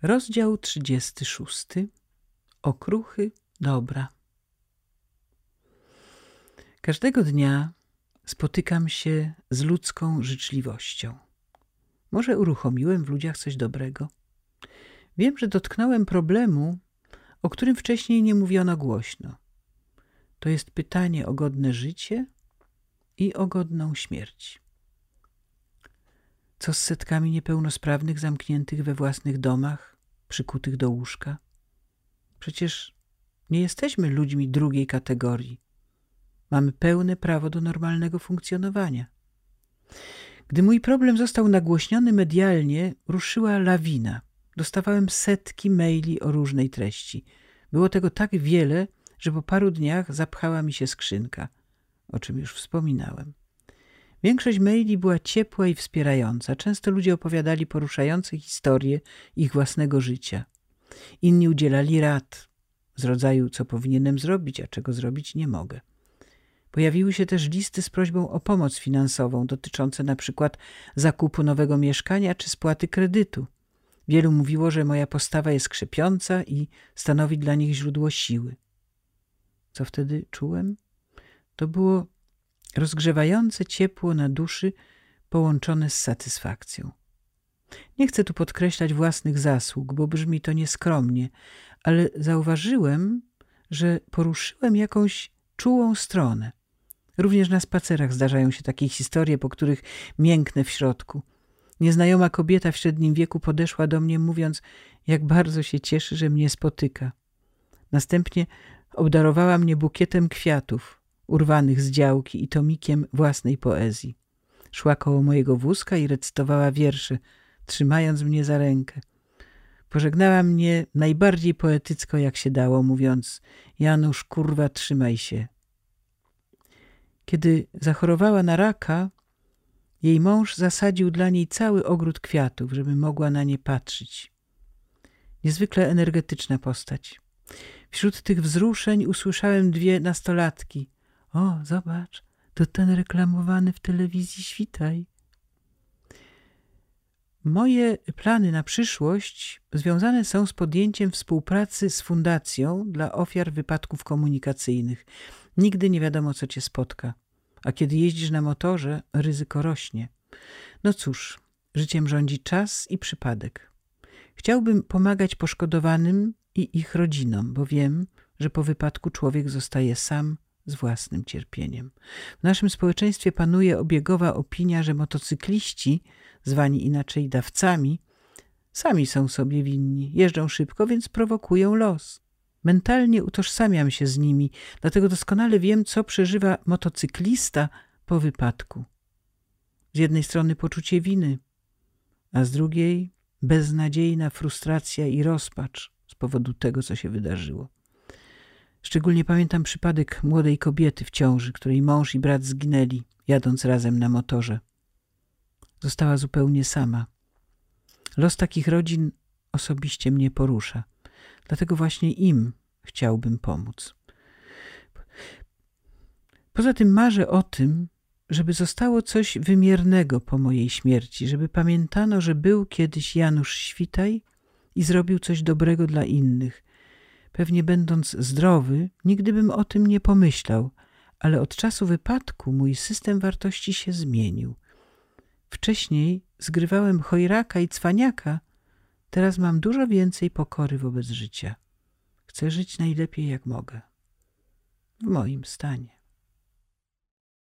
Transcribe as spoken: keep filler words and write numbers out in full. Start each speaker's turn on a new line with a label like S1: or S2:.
S1: Rozdział trzydziesty szósty. Okruchy dobra. Każdego dnia spotykam się z ludzką życzliwością. Może uruchomiłem w ludziach coś dobrego? Wiem, że dotknąłem problemu, o którym wcześniej nie mówiono głośno. To jest pytanie o godne życie i o godną śmierć. Co z setkami niepełnosprawnych zamkniętych we własnych domach, przykutych do łóżka? Przecież nie jesteśmy ludźmi drugiej kategorii. Mamy pełne prawo do normalnego funkcjonowania. Gdy mój problem został nagłośniony medialnie, ruszyła lawina. Dostawałem setki maili o różnej treści. Było tego tak wiele, że po paru dniach zapchała mi się skrzynka, o czym już wspominałem. Większość maili była ciepła i wspierająca. Często ludzie opowiadali poruszające historie ich własnego życia. Inni udzielali rad z rodzaju, co powinienem zrobić, a czego zrobić nie mogę. Pojawiły się też listy z prośbą o pomoc finansową dotyczące na przykład zakupu nowego mieszkania czy spłaty kredytu. Wielu mówiło, że moja postawa jest krzepiąca i stanowi dla nich źródło siły. Co wtedy czułem? To było rozgrzewające ciepło na duszy połączone z satysfakcją. Nie chcę tu podkreślać własnych zasług, bo brzmi to nieskromnie, ale zauważyłem, że poruszyłem jakąś czułą stronę. Również na spacerach zdarzają się takie historie, po których mięknę w środku. Nieznajoma kobieta w średnim wieku podeszła do mnie, mówiąc, jak bardzo się cieszy, że mnie spotyka. Następnie obdarowała mnie bukietem kwiatów, urwanych z działki i tomikiem własnej poezji. Szła koło mojego wózka i recytowała wiersze, trzymając mnie za rękę. Pożegnała mnie najbardziej poetycko, jak się dało, mówiąc: Janusz, kurwa, trzymaj się. Kiedy zachorowała na raka, jej mąż zasadził dla niej cały ogród kwiatów, żeby mogła na nie patrzeć. Niezwykle energetyczna postać. Wśród tych wzruszeń usłyszałem dwie nastolatki. O, zobacz, to ten reklamowany w telewizji Świtaj. Moje plany na przyszłość związane są z podjęciem współpracy z Fundacją dla Ofiar Wypadków Komunikacyjnych. Nigdy nie wiadomo, co cię spotka, a kiedy jeździsz na motorze, ryzyko rośnie. No cóż, życiem rządzi czas i przypadek. Chciałbym pomagać poszkodowanym i ich rodzinom, bo wiem, że po wypadku człowiek zostaje sam z własnym cierpieniem. W naszym społeczeństwie panuje obiegowa opinia, że motocykliści, zwani inaczej dawcami, sami są sobie winni, jeżdżą szybko, więc prowokują los. Mentalnie utożsamiam się z nimi, dlatego doskonale wiem, co przeżywa motocyklista po wypadku. Z jednej strony poczucie winy, a z drugiej beznadziejna frustracja i rozpacz z powodu tego, co się wydarzyło. Szczególnie pamiętam przypadek młodej kobiety w ciąży, której mąż i brat zginęli, jadąc razem na motorze. Została zupełnie sama. Los takich rodzin osobiście mnie porusza. Dlatego właśnie im chciałbym pomóc. Poza tym marzę o tym, żeby zostało coś wymiernego po mojej śmierci, żeby pamiętano, że był kiedyś Janusz Świtaj i zrobił coś dobrego dla innych. Pewnie będąc zdrowy, nigdy bym o tym nie pomyślał, ale od czasu wypadku mój system wartości się zmienił. Wcześniej zgrywałem chojraka i cwaniaka, teraz mam dużo więcej pokory wobec życia. Chcę żyć najlepiej jak mogę, w moim stanie.